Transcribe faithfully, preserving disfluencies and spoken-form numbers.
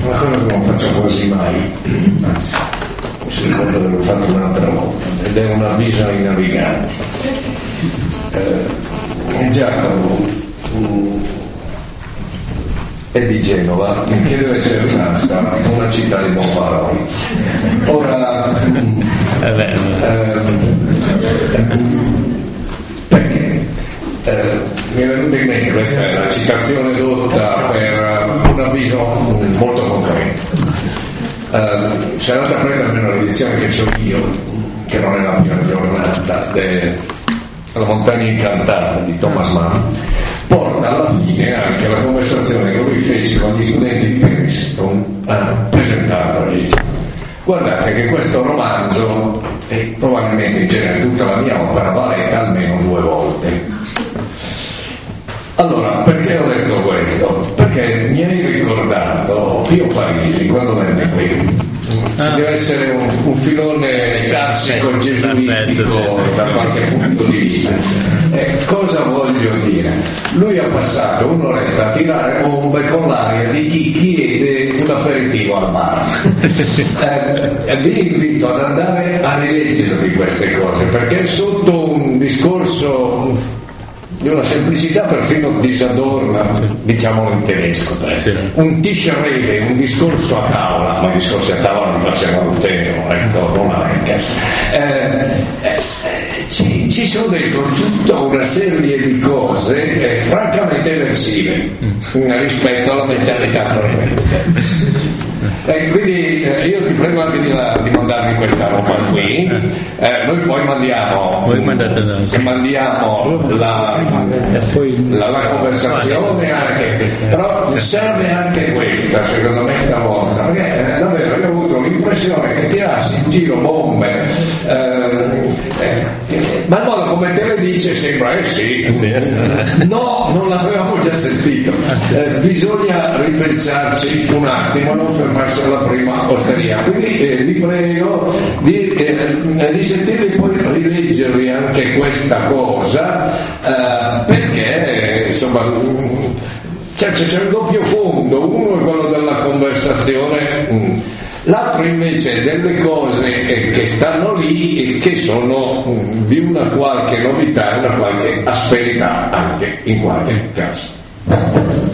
una cosa che non faccio quasi mai, anzi mi si ricorda che l'ho fatto un'altra volta, ed è un avviso ai naviganti. Eh, Giacomo um, è di Genova, che deve essere rimasta una città di buon parole. Ora eh, perché eh, mi è venuta in mente, questa è la citazione dotta per un avviso molto concreto. Eh, se andate a prendere almeno l'edizione che ho io, che non è la prima giornata, della Montagna Incantata di Thomas Mann, porta alla fine anche la conversazione che lui fece con gli studenti di Princeton ah, presentandogli. Guardate che questo romanzo, e probabilmente in genere tutta la mia opera, va letta almeno due volte. Allora, perché ho detto questo? Perché mi hai ricordato Pio Parisi quando venne qui. Ci ah. deve essere un, un filone classico gesuitico da qualche punto di vista. Eh, cosa voglio dire? Lui ha passato un'oretta a tirare bombe con l'aria di chi chiede un aperitivo al bar. Eh, vi invito ad andare a rileggervi queste cose, perché è sotto un discorso di una semplicità perfino disadorna, diciamolo in tedesco, sì. Un Tischrede, un discorso a tavola, ma i discorsi a tavola li faceva Lutero, ecco, non anche. Eh, eh, ci, ci sono dentro tutta una serie di cose eh, francamente eversive mm. rispetto alla mentalità corrente. E quindi eh, io ti prego anche di, di mandarmi questa roba qui, eh, noi poi mandiamo voi mandate mandiamo la, la, la conversazione anche, però serve anche questa secondo me stavolta, perché eh, davvero io ho avuto l'impressione che tirassi in giro bombe eh, eh, ma il modo come te le dice sembra eh sì, no, non l'avevamo già sentito, eh, bisogna ripensarci un attimo, non fermarsi alla prima osteria, quindi eh, vi prego di, eh, di sentirvi poi rileggervi anche questa cosa eh, perché insomma c'è, c'è un doppio fondo, uno è quello della conversazione, mh, l'altro invece delle cose che stanno lì e che sono mh, di una qualche novità, una qualche asperità anche in qualche caso.